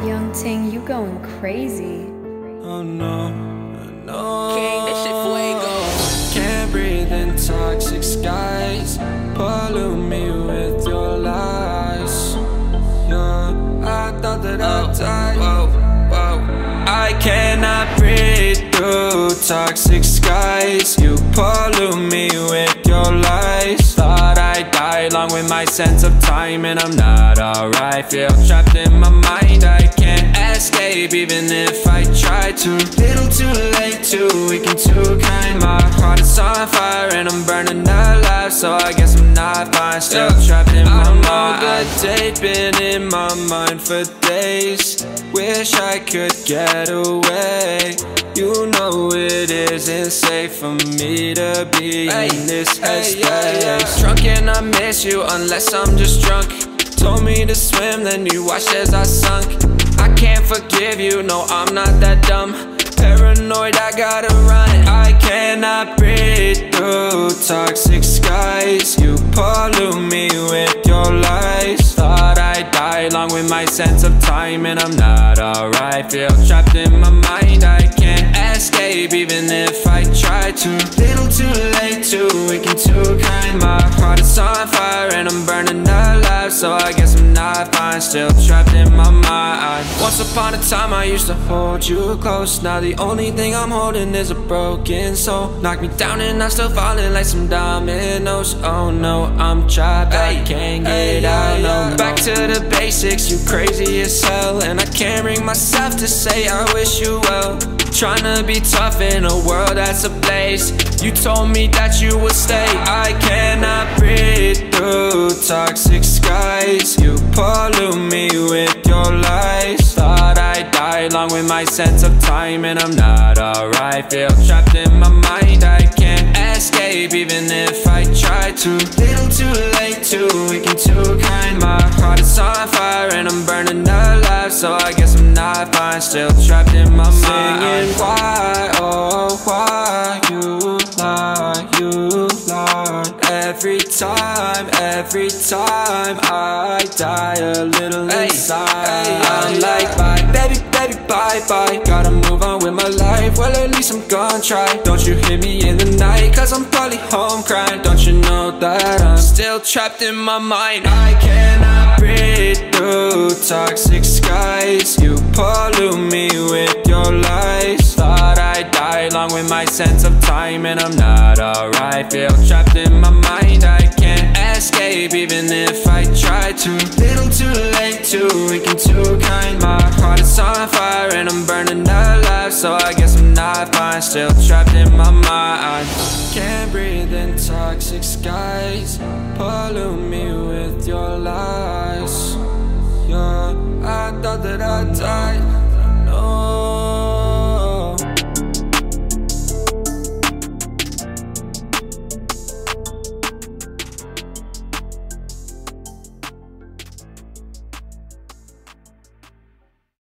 Young Ting, you going crazy. Oh no, no. King, that shit fuego. Can't breathe in toxic skies. Pollute me with your lies. Yeah, I thought that I'd die. Whoa. I cannot breathe through toxic skies. You pollute me with your lies. Thought I'd die along with my sense of time, and I'm not alright. Feel trapped in my mind, I can't escape even if I try to. Little too late, too weak and too kind. My heart is on fire and I'm burning alive, so I guess I'm not fine. Still trapped in my mind. That date been in my mind for days. Wish I could get away. You know it isn't safe for me to be in this headspace. Drunk and I miss you unless I'm just drunk. Told me to swim, then you watched as I sunk. I can't forgive you, no I'm not that dumb. Paranoid, I gotta run. I cannot breathe through toxic skies. You pollute me with your lies. Thought I'd die along with my sense of time, and I'm not alright. Feel trapped in my mind, I can't escape even if I try to. Little too late, too weak and too kind. My heart is on fire and I'm burning alive, so I guess I'm not fine. Still trapped in my mind. Once upon a time I used to hold you close. Now the only thing I'm holding is a broken soul. Knock me down and I'm still falling like some dominoes. Oh no, I'm trapped, I can't get out, no. Back to the basics, you crazy as hell, and I can't bring myself to say I wish you well. Tryna be tough in a world that's ablaze. You told me that you would stay. I cannot breathe through toxic skies. You pollute me with your lies. Thought I'd die along with my sense of time, and I'm not alright. Feel trapped in my mind, I can't escape even if I try to. Little too late, too weak and too kind. My heart is on fire and I'm burning alive, so I guess I'm not fine. Still trapped in my mind. Singing why, oh why you lie, you lie. Every time I die a little inside. I'm like bye, baby, baby, bye, bye. Gotta move on with my life, well at least I'm gonna try. Don't you hit me in the night, cause I'm probably home crying. Don't you know that I'm still trapped in my mind. I cannot breathe through toxic skies. You pollute me with your lies. Thought I'd die along with my sense of time, and I'm not alright. Feel trapped in my mind, I can't escape even if I try to. Little too late, too weak and too kind. My heart is on fire and I'm burning alive, so I guess I'm not fine. Still trapped in my mind. Can't breathe in toxic skies. Pollute me with your lies. Yeah, I thought that I'd die.